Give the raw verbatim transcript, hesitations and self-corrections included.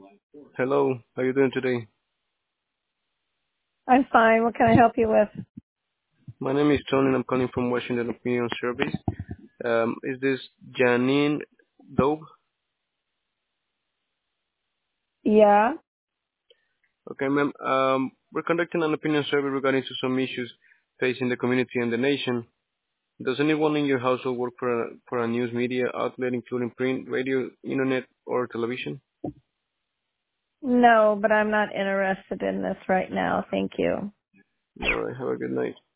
Hello, how are you doing today? I'm fine. What can I help you with? My name is Tony and I'm calling from Washington Opinion Service. Um, is this Janine Dobe? Yeah. Okay, ma'am. Um, we're conducting an opinion survey regarding to some issues facing the community and the nation. Does anyone in your household work for a, for a news media outlet, including print, radio, internet, or television? No, but I'm not interested in this right now. Thank you. All right, have a good night.